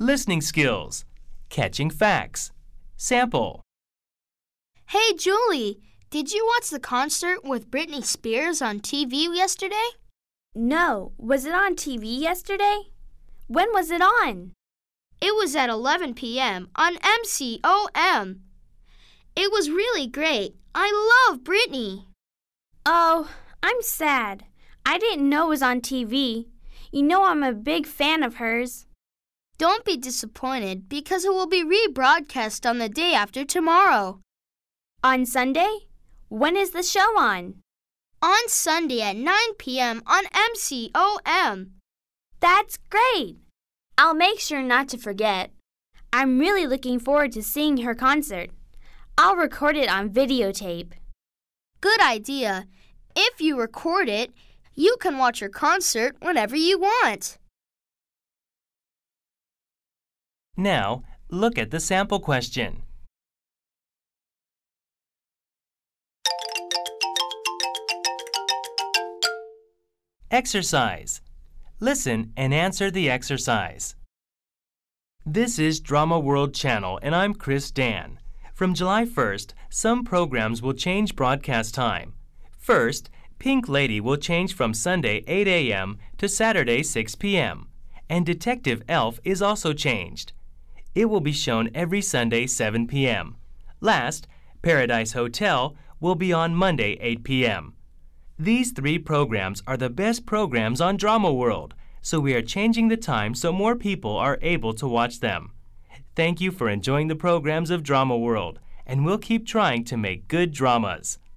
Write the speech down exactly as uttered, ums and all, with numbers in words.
Listening skills. Catching facts. Sample. Hey, Julie, did you watch the concert with Britney Spears on T V yesterday? No. Was it on T V yesterday? When was it on? It was at eleven p.m. on M C O M. It was really great. I love Britney. Oh, I'm sad. I didn't know it was on T V. You know I'm a big fan of hers. Don't be disappointed because it will be rebroadcast on the day after tomorrow. On Sunday? When is the show on? On Sunday at nine p.m. on M C O M. That's great! I'll make sure not to forget. I'm really looking forward to seeing her concert. I'll record it on videotape. Good idea. If you record it, you can watch her concert whenever you want. Now, look at the sample question. Exercise. Listen and answer the exercise. This is Drama World Channel, and I'm Chris Dan. From July first, some programs will change broadcast time. First, Pink Lady will change from Sunday eight a.m. to Saturday six p.m. And Detective Elf is also changed. It will be shown every Sunday seven p.m. Last, Paradise Hotel will be on Monday eight p.m. These three programs are the best programs on Drama World, so we are changing the time so more people are able to watch them. Thank you for enjoying the programs of Drama World, and we'll keep trying to make good dramas.